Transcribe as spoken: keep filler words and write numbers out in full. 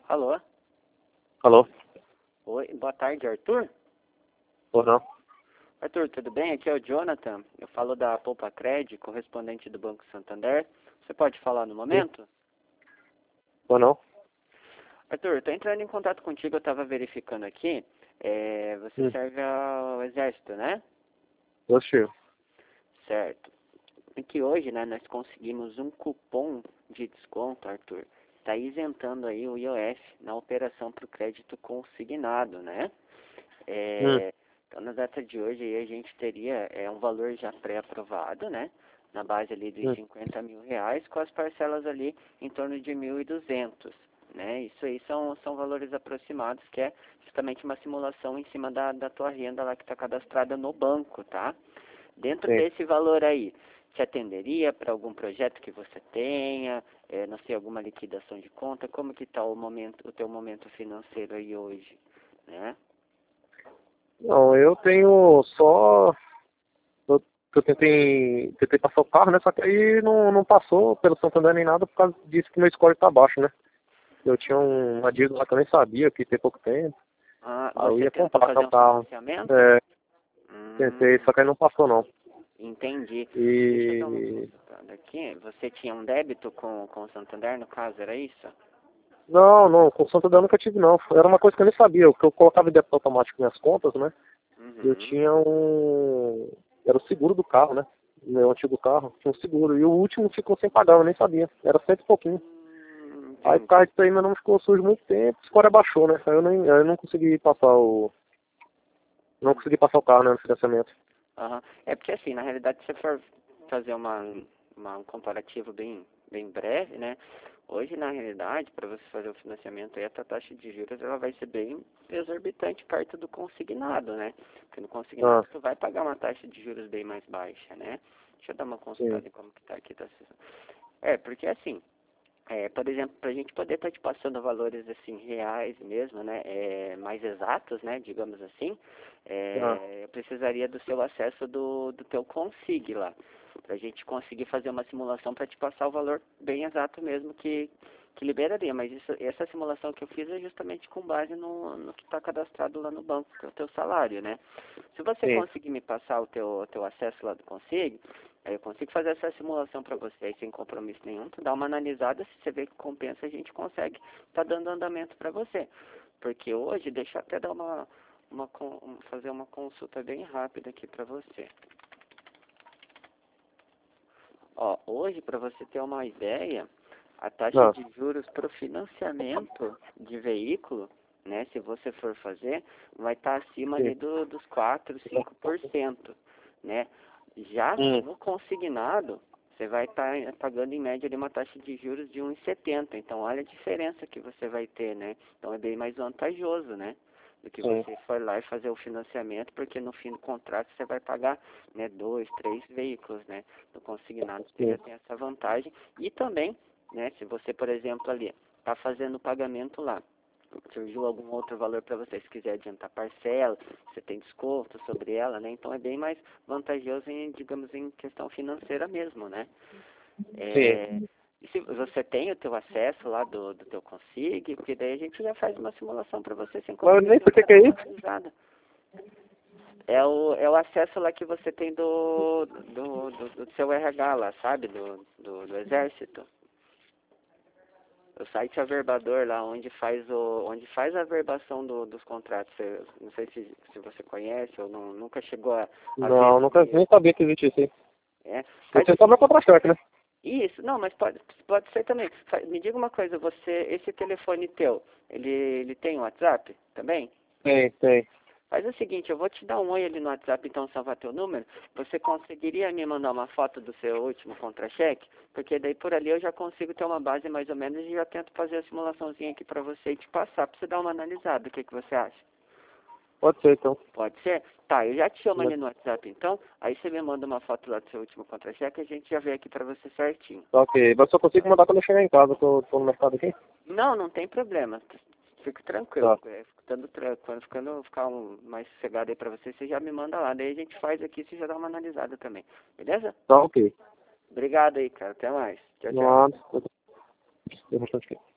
Alô? Alô? Oi, boa tarde, Arthur? Ou não? Arthur, tudo bem? Aqui é o Jonathan. Eu falo da Poupa Cred, correspondente do Banco Santander. Você pode falar no momento? Ou não? Arthur, estou entrando em contato contigo, eu estava verificando aqui. É, você Hum. serve ao Exército, né? Positivo. Certo. E que hoje, né, nós conseguimos um cupom de desconto, Arthur. Está isentando aí o I O F na operação para o crédito consignado, né? Hum. É, então, na data de hoje, aí, a gente teria é, um valor já pré-aprovado, né? Na base ali dos Hum. cinquenta mil reais, com as parcelas ali em torno de mil e duzentos, né? Isso aí são, são valores aproximados, que é justamente uma simulação em cima da, da tua renda lá que está cadastrada no banco, tá? Dentro Sim. desse valor aí, te atenderia para algum projeto que você tenha, é, não sei, alguma liquidação de conta? Como que está o momento, o teu momento financeiro aí hoje, né? Não, eu tenho só... Eu, eu tentei, tentei passar o carro, né? Só que aí não, não passou pelo Santander nem nada por causa disso que meu score tá baixo, né? Eu tinha um, uma dívida lá que eu nem sabia, que tem pouco tempo. Ah, Aí eu você ia tentou comprar fazer o um carro. financiamento? É, tentei, Hum, só que aí não passou não. entendi. Deixa eu dar uma E... consultada aqui. Você tinha um débito com, com o Santander, no caso, era isso? Não, não, com o Santander eu nunca tive não. Era uma coisa que eu nem sabia, porque eu colocava em débito automático minhas contas, né? Eu Uhum. tinha um... Era o seguro do carro, né? Meu antigo carro, tinha um seguro. E o último ficou sem pagar, eu nem sabia. Era cento e pouquinho. Hum, Aí por causa entendi. disso aí meu nome ficou sujo muito tempo, o score abaixou, né? Aí eu, nem, aí eu não consegui passar o... Não consegui passar o carro, né, no financiamento. Aham. É porque assim, na realidade, se você for fazer uma, uma, um comparativo bem, bem breve, né? Hoje, na realidade, para você fazer o financiamento aí, a tua taxa de juros ela vai ser bem exorbitante perto do consignado, né? Porque no Ah, consignado tu vai pagar uma taxa de juros bem mais baixa, né? Deixa eu dar uma sim, consultada em como que tá aqui. Tá... É, porque assim, é, por exemplo, para a gente poder estar te passando valores assim reais mesmo, né, é, mais exatos, né, digamos assim, ah, é, eu precisaria do seu acesso do, do teu consig lá, para a gente conseguir fazer uma simulação para te passar o valor bem exato mesmo que, que liberaria. Mas isso, essa simulação que eu fiz é justamente com base no, no que está cadastrado lá no banco, que é o teu salário, né? Se você sim, conseguir me passar o teu, o teu acesso lá do consig, aí eu consigo fazer essa simulação para você aí sem compromisso nenhum. Tu dá uma analisada, se você vê que compensa, a gente consegue tá dando andamento para você. Porque hoje, deixa eu até dar uma, uma con- um- fazer uma consulta bem rápida aqui para você. Ó, hoje, para você ter uma ideia, a taxa ah, de juros para o financiamento de veículo, né, se você for fazer, vai estar acima ali sim. do, dos quatro, cinco por cento, né? Já Hum, no consignado, você vai estar pagando em média ali uma taxa de juros de um vírgula setenta. Então, olha a diferença que você vai ter, né? Então, é bem mais vantajoso, né? Do que sim, você for lá e fazer o financiamento, porque no fim do contrato você vai pagar, né, dois, três veículos, né? No consignado você sim. já tem essa vantagem. E também, né, se você, por exemplo, ali, está fazendo o pagamento lá, surgiu algum outro valor para você, se quiser adiantar parcela, você tem desconto sobre ela, né? Então é bem mais vantajoso em, digamos, em questão financeira mesmo, né? É, Sim. e se você tem o teu acesso lá do, do teu consig, porque daí a gente já faz uma simulação para você sem Mas eu nem compromisso, sei o eu que já que dou é uma isso. analisada. É o, é o acesso lá que você tem do, do, do, do seu R H lá, sabe? Do, do, do Exército. O site averbador lá, onde faz, o, onde faz a averbação do, dos contratos. Eu não sei se, se você conhece ou não, nunca chegou a, a ver Não, nunca, se... nem sabia que existia isso aí. É, Eu faz sei o só meu seguinte. contra-cheque, né? Isso, não, mas pode, pode ser também. Fa- Me diga uma coisa, você, esse telefone teu, ele, ele tem WhatsApp também? Tem, tem. Faz o seguinte, eu vou te dar um oi ali no WhatsApp, então salvar teu número. Você conseguiria me mandar uma foto do seu último contra-cheque? Porque daí por ali eu já consigo ter uma base mais ou menos e já tento fazer a simulaçãozinha aqui pra você e te passar, pra você dar uma analisada. O que, que você acha? Pode ser, então. Pode ser? Tá, eu já te chamo ali no WhatsApp então. Aí você me manda uma foto lá do seu último contra-cheque e a gente já vê aqui pra você certinho. Tá ok. Mas só consigo mandar quando eu chegar em casa, que eu tô no mercado aqui. Não, não tem problema. Fique tranquilo. Tá. É, ficando, tra- quando ficando ficar um, mais sossegado aí pra você, você já me manda lá. Daí a gente faz aqui e você já dá uma analisada também. Beleza? Tá ok. Obrigado aí, cara. Até mais. Tchau, tchau. Não há... Tem bastante aqui.